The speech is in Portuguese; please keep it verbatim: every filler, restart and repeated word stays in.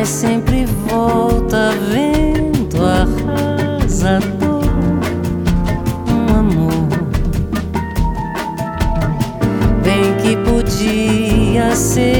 mas sempre volta vento arrasador. Um amor bem que podia ser